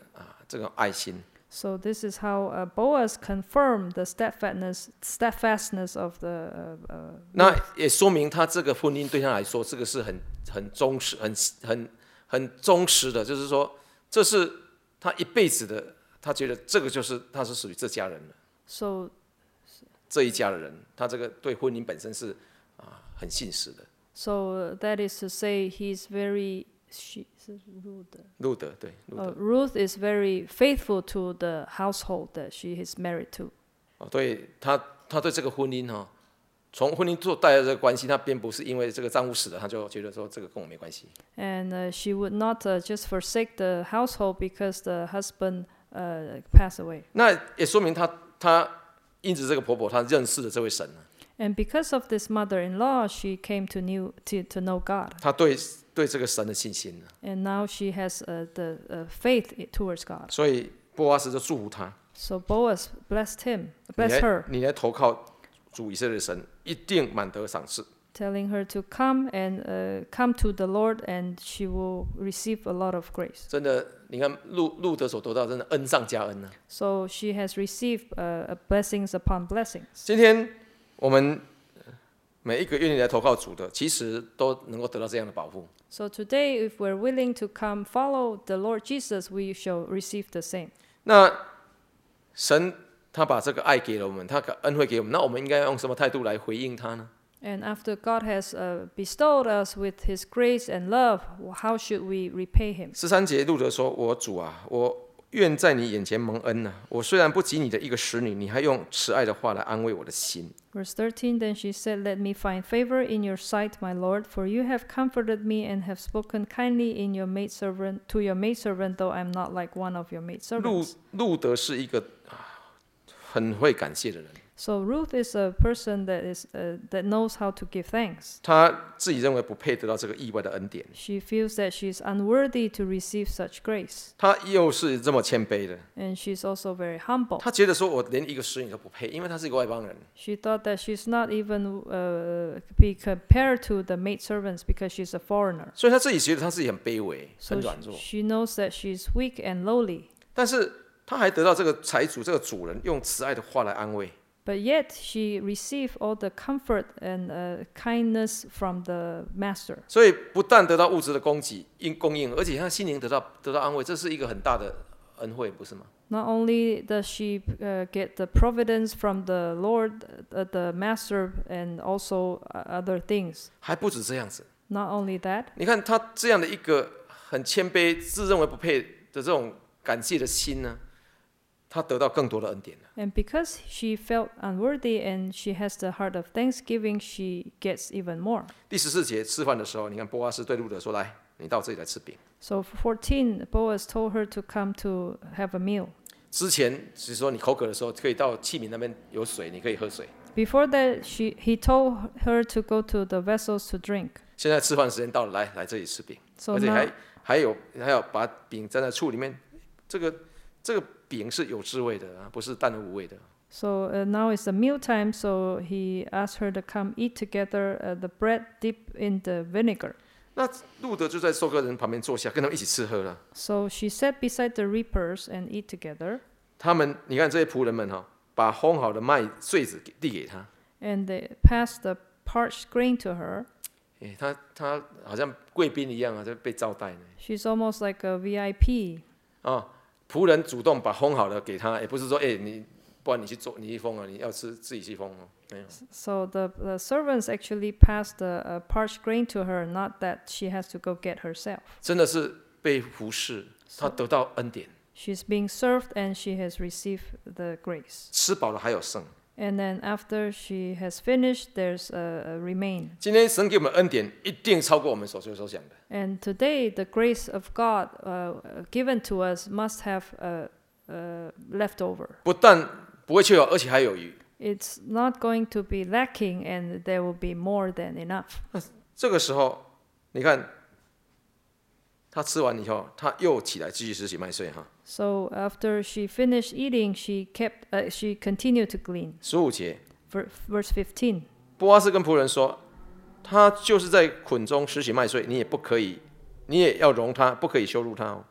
这个爱心。 So this is how uh, Boaz confirmed the steadfastness steadfastness of the. Uh, uh, 那也说明他这个婚姻对他来说，这个是很很忠实、很很很忠实的，就是说，这是他一辈子的，他觉得这个就是他是属于这家人的。 So 这一家的人，他这个对婚姻本身是啊很信实的。 So that is to say, he's very. She, 路德对，路德。 Uh, Ruth is very faithful to the household that she is married to. 哦，对他，他对这个婚姻哈、哦，从婚姻做带来的这个关系，他并不是因为这个丈夫死了，他就觉得说这个跟我没关系。 And uh, she would not uh, just forsake the household because the husband uh, passed away. 那也说明他，他因此这个婆婆，她认识了这位神。 And because of this mother-in-law, she came to knew to to know God. 她对对这个神的信心。 And now she has uh, the uh, faith towards God. 所以波阿斯就祝福她。 So Boaz blessed him, blessed her. 你来投靠主以色列的神，一定满得赏赐。 Telling her to come and uh, come to the Lord, and she will receive a lot of grace. 真的，你看路路德所得到，真的恩上加恩呢、啊。 So she has received uh, blessings upon blessings. 今天我们每一个愿意来投靠主的，其实都能够得到这样的保护。 So today, if we're willing to come follow the Lord Jesus, we shall receive the same. 那神他把这个爱给了我们，他把恩惠给我们，那我们应该用什么态度来回应他呢？ And after God has uh, bestowed us with His grace and love, how should we repay Him? 十三节路德说：“我主啊，我愿在你眼前蒙恩啊！我虽然不及你的一个使女，你还用慈爱的话来安慰我的心。” Verse thirteen, then she said, Let me find favor in your sight, my Lord, for you have comforted me and have spoken kindly in your maidservant to your maidservant, though I am not like one of your 路 maidservants. 路德是一个很会感谢的人， So Ruth is a person that is uh, that knows how to give thanks. 他自己认为不配得到这个意外的恩典， She feels that she is unworthy to receive such grace. 他又是这么谦卑的， And she's also very humble. 他觉得说我连一个使女都不配，因为他是一个外邦人。 She thought that she's not even uh, be compared to the maidservants because she's a foreigner. 所以他自己觉得他自己很卑微、 So 很软弱， she knows that she's weak and lowly. 但是他还得到这个财主、这个主人用慈爱的话来安慰。 But yet she received all the comfort and uh, kindness from the master. 所以不但得到物质的供给、应供应，而且他心灵得到得到安慰，这是一个很大的恩惠，不是吗？ Not only does she uh, get the providence from the Lord, uh, the master, and also uh, other things. 还不止这样子， Not only that, 你看他这样的一个很谦卑、自认为不配的这种感谢的心呢，他得到更多的恩典了。 and because she felt unworthy and she has the heart of thanksgiving, she gets even more. 第十四节吃饭的时候，你看波阿斯对路德说：“来，你到这里来吃饼。” So for fourteen, Boaz told her to come to have a meal. 之前是说你口渴的时候，可以到器皿那边有水，你可以喝水。 Before that, she, he told her to go to the vessels to drink. 现在吃饭时间到了，来来这里吃饼， So 而且 now, 还还有还要把饼蘸在醋里面。这个这个饼是有滋味的啊，不是淡而无味的。 so uh, now it's the meal time, so he asked her to come eat together uh, the bread dipped in the vinegar. 那路德就在收割人旁边坐下，跟他们一起吃喝了。 So she sat beside the reapers and eat together, 他们，你看这些仆人们哈、哦，把烘好的麦穗子递给他。 and they passed the parched grain to her. 哎，他他好像贵宾一样啊，就被招待呢。 She's almost like a V I P. 啊，仆人主动把烘好的给他，也不是说哎你，不然你去做你去烘啊，你要吃自己去烘哦，没有。 So the, the servants actually passed the uh, parched grain to her, not that she has to go get herself. 真的是被服侍，他得到恩典， She's being served and she has received the grace. 吃饱了还有剩。 And then after she has finished, there's a, a remain. 今天神给我们的恩典一定超过我们所说所想的。 And today, the grace of God uh, given to us must have uh, uh, leftover. 不但不会缺少，而且还有余。 It's not going to be lacking, and there will be more than enough. 这个时候，你看，他吃完以后，他又起来继续拾起麦穗哈。 So after she finished eating, she kept, uh, she continued to glean. 十五节， Ver- Verse fifteen. 波阿斯跟仆人说，他就是在捆中拾起麦穗，你也不可以，你也要容他，不可以羞辱他哦。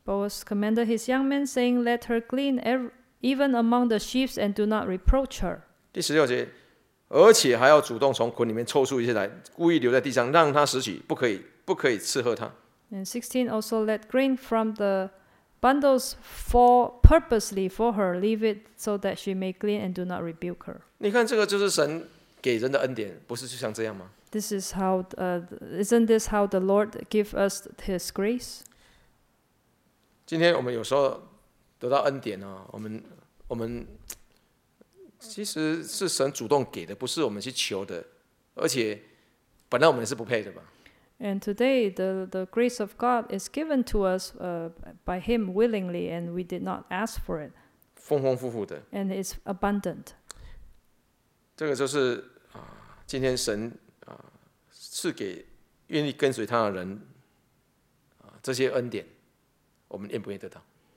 Boaz commanded his young men, saying, Let her glean ev- even among the sheaves, and do not reproach her. 第十六节，而且还要主动从捆里面抽出一些来，故意留在地上，让他拾取，不可以，不可以斥喝他。 And sixteen, also let grain from the bundles fall purposely for her, leave it so that she may glean, and do not rebuke her. 你看，这个就是神给人的恩典，不是就像这样吗？ This is how, uh, isn't this how the Lord give us His grace? 今天我们有时候得到恩典啊，我们我们其实是神主动给的，不是我们去求的，而且本来我们是不配的吧。 And today, the, the grace of God is given to us uh, by Him willingly, and we did not ask for it. 丰丰富富的， And it's abundant. 这个就是啊，今天神啊赐给愿意跟随他的人啊这些恩典，我们愿不愿意得到？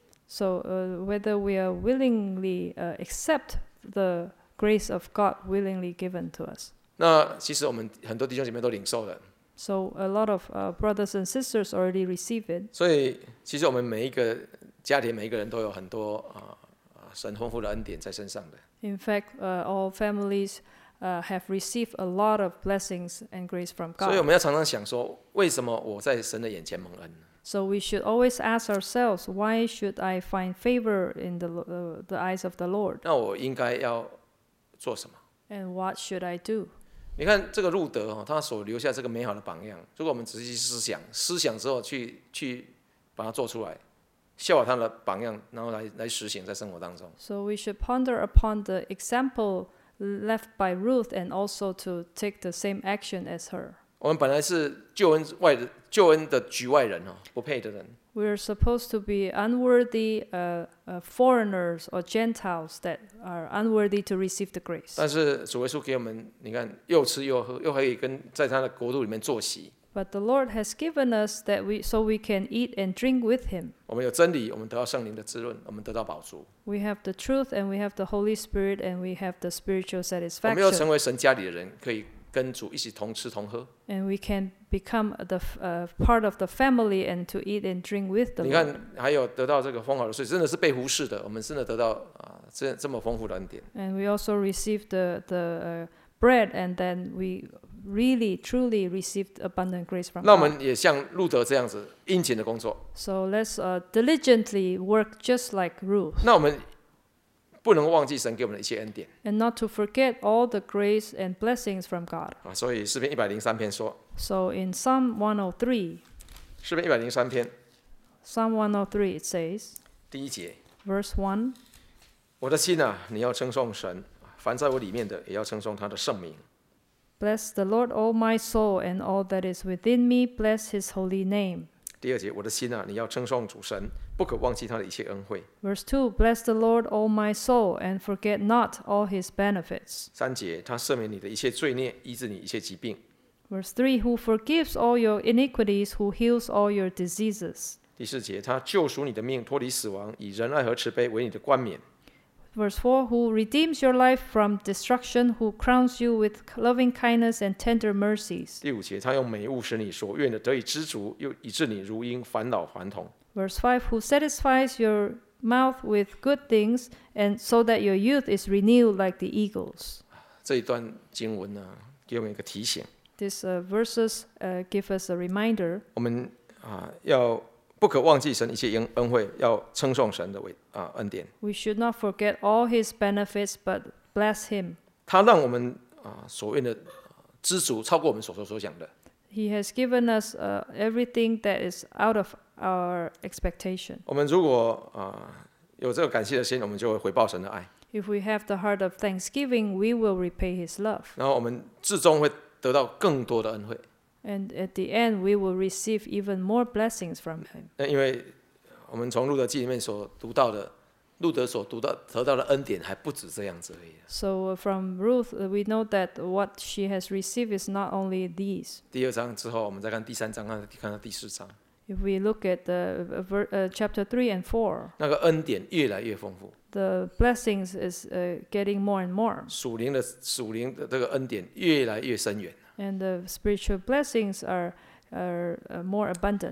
So uh, whether we are willingly uh, accept the grace of God willingly given to us. 那其实我们很多弟兄姐妹都领受了， So a lot of uh, brothers and sisters already receive it. 所以其实我们每一个家庭每一个人都有很多啊啊神丰富的恩典在身上的。 In fact, uh, all families uh, have received a lot of blessings and grace from 所以我 God. 们要常常想说，为什么我在神的眼前蒙恩？ So we should always ask ourselves, why should I find favor in the uh, the eyes of the Lord? 那我应该要做什么？ And what should I do? 你看这个路德哈，他所留下这个美好的榜样，如果我们仔细思想，思想之后去去把它做出来，效法他的榜样，然后来来实行在生活当中。 So we should ponder upon the example left by Ruth, and also to take the same action as her. 我们本来是救恩外的救恩的局外人哦，不配的人。 We're supposed to be unworthy uh, uh, foreigners or Gentiles that are unworthy to receive the grace. 但是主耶稣给我们，你看又吃又喝，又可以跟在他的国度里面坐席。 But the Lord has given us that we so we can eat and drink with Him. 我们有真理，我们得到圣灵的滋润，我们得到饱足。 We have the truth, and we have the Holy Spirit, and we have the spiritual 我们要 satisfaction. 成为神家里的人，可以跟主一起同吃同喝。 And we can become the f- uh, part of the family and to eat and drink with the 你 Lord. 看，还有得到这个丰好的税，真的是被忽视的。我们真的得到啊，这这么丰富的恩典。 And we also received the the uh, bread, and then we really truly received abundant grace from 那我 God. 们也像路德这样子殷勤的工作。 So let's uh, diligently work just like Ruth, 那我们不能忘记神给我们的一切恩典 and not to forget all the grace and blessings from God. 啊。所以诗篇一百零三篇说， So in Psalm one oh three, 诗篇一百零三篇 Psalm one oh three, it says, 第一节： verse one, 我的心啊，你要称颂神，凡在我里面的也要称颂他的圣名。 Bless the Lord, O my soul, and all that is within me, bless His holy name. 第二节：我的心啊，你要称颂主神，不可忘记他的一切恩惠。 Verse two, bless the Lord, O my soul, and forget not all His benefits. 三节：他赦免你的一切罪孽，医治你一切疾病。 Verse three, who forgives all your iniquities, who heals all your diseases. 第四节：他救赎你的命，脱离死亡，以仁爱和慈悲为你的冠冕。 Verse four, who redeems your life from destruction, who crowns you with loving kindness and tender mercies. 第五节：他用美物使你所愿的得以知足，又以致你如婴返老还童。 Verse five, who satisfies your mouth with good things, and so that your youth is renewed like the eagles. 这一段经文呢，给我们一个提醒， These uh, verses uh, give us a reminder 我们啊要不可忘记神一切恩恩惠，要称颂神的伟啊恩典。 we should not forget all His benefits, but bless Him. 他让我们啊所愿的知足，超过我们所说所想的。 He has given us uh, everything that is out of our expectation. 我们如果啊有这个感谢的心，我们就会回报神的爱， If we have the heart of thanksgiving, we will repay His love. 然后我们至终会得到更多的恩惠。 And at the end, we will receive even more blessings from Him. 那因为我们从路德记里面所读到的，路德所读到得到的恩典还不止这样子而已。 So uh, from Ruth, uh, we know that what she has received is not only these. 第二章之后，我们再看第三章，看看到第四章， If we look at the uh, ver- uh, chapter three and four, 那个恩典越来越丰富， the blessings is uh, getting more and more, 属灵的属灵的这个恩典越来越深远。 and the spiritual blessings are are uh, more abundant.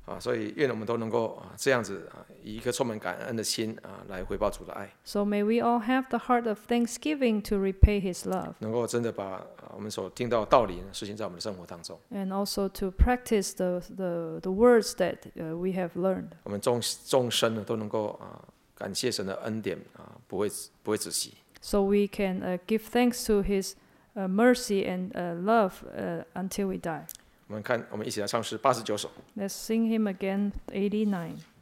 啊，所以愿我们都能够啊这样子啊，以一颗充满感恩的心啊来回报主的爱， So may we all have the heart of thanksgiving to repay His love, 能够真的把啊我们所听到的道理呢实行在我们的生活当中。 and also to practice the the, the words that uh, we have learned. 我们众众生呢都能够啊感谢神的恩典啊，不会不会止息。 So we can uh, give thanks to His uh, mercy and uh, love uh, until we die. 我们看，我们一起来唱诗八十九首。 Let's sing Him again, eighty-nine.